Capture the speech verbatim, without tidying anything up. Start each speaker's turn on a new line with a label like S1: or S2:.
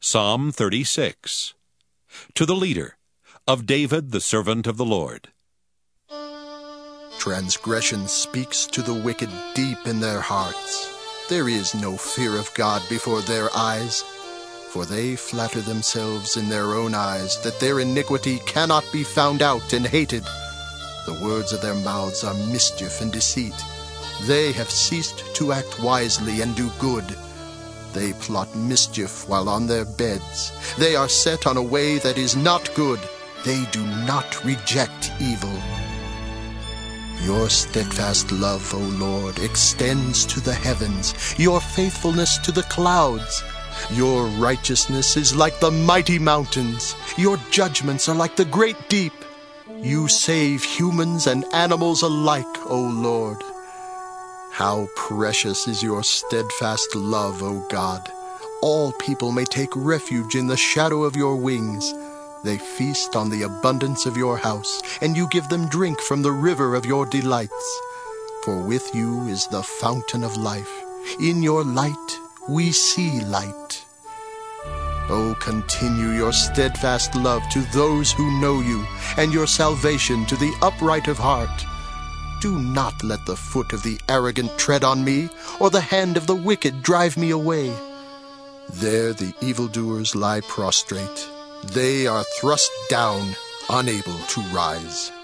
S1: Psalm thirty-six. To the leader, of David the servant of the Lord.
S2: Transgression speaks to the wicked deep in their hearts. There is no fear of God before their eyes, for they flatter themselves in their own eyes that their iniquity cannot be found out and hated. The words of their mouths are mischief and deceit. They have ceased to act wisely and do good. They plot mischief while on their beds. They are set on a way that is not good. They do not reject evil. Your steadfast love, O Lord, extends to the heavens, your faithfulness to the clouds. Your righteousness is like the mighty mountains. Your judgments are like the great deep. You save humans and animals alike, O Lord. How precious is your steadfast love, O God! All people may take refuge in the shadow of your wings. They feast on the abundance of your house, and you give them drink from the river of your delights. For with you is the fountain of life. In your light we see light. O continue your steadfast love to those who know you, and your salvation to the upright of heart. Do not let the foot of the arrogant tread on me, or the hand of the wicked drive me away. There the evildoers lie prostrate. They are thrust down, unable to rise.